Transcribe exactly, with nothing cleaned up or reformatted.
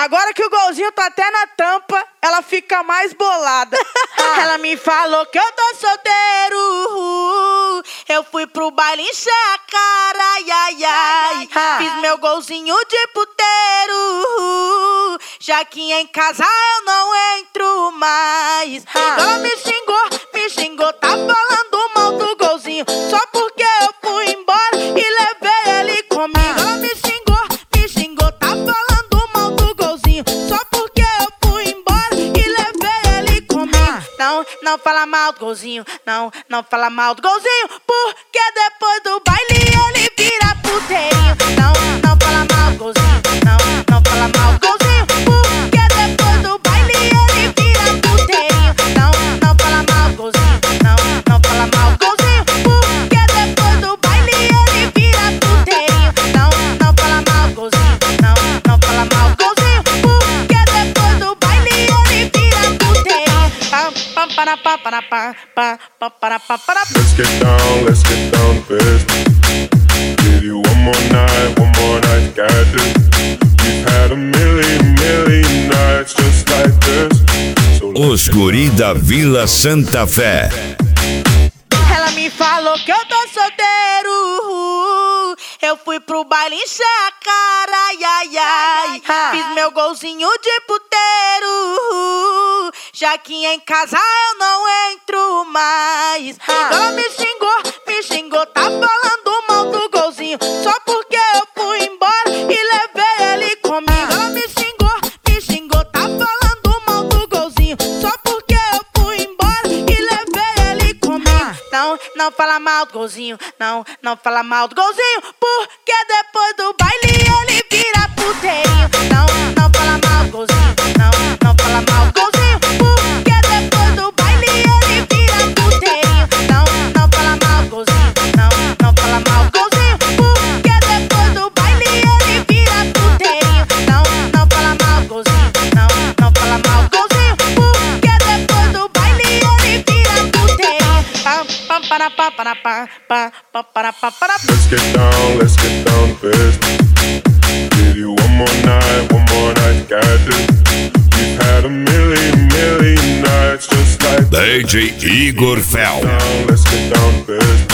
Agora que o golzinho tá até na tampa, ela fica mais bolada. Ela me falou que eu tô solteiro. Eu fui pro baile encher a cara, ai, ai, ai. Fiz meu golzinho de puteiro. Já que em casa eu não entro mais. Ela me xingou, me xingou, tá falando mal do golzinho. Só porque eu fui embora e levei ele comigo. Ela me xingou, me xingou, tá falando mal do golzinho. Só porque eu fui embora e levei ele comigo. Não, não fala mal do golzinho. Não, não fala mal do golzinho. Porque depois do baile ele vira puteirinho. Não, não fala mal do golzinho. Não, não fala mal do golzinho. Porque depois do baile ele vira puteirinho. Não, não fala mal do golzinho. Não, não fala mal do golzinho. Porque depois do baile ele vira puteirinho. Não, não fala mal do golzinho. Não, não fala mal do golzinho. Porque depois do baile ele vira puteirinho. Pam, pam, para, pam, para, pam, pam, pam, para, pam, para. Let's get down, let's get down to business. Give you one more night, one more night, got this. We've had a million, million nights just like this. So Os guri da Vila Santa Fé. Ela me falou que eu tô solteiro. Eu fui pro baile encher a cara, ai, ai, ai. Fiz meu golzinho de puteiro. Já que em casa eu não entro mais. Ela me xingou, me xingou, tá falando mal do golzinho. Só porque eu fui embora e levei ele comigo. Ela me xingou, me xingou, tá falando mal do golzinho. Só porque eu fui embora e levei ele comigo. Não, não fala mal do golzinho. Não, não fala mal do golzinho. Porque depois do baile ele vira puteirinho. Não, não fala mal do golzinho. Não, não fala mal do golzinho. Porque depois do baile ele vira puteirinho. Não, não fala mal do golzinho. Não, não fala mal do golzinho. Porque depois do baile ele vira puteirinho. Não, não fala mal do golzinho. Não, não fala mal do golzinho. Porque depois do baile ele vira puteirinho. Pam, pam, para, pam, para, pam, pam, pam, para, pam, para. let's get down, let's get down to business. Give you one more night, one more night, got this. We've had a million, million nights just like D J Igor Fel. down, let's get down to business.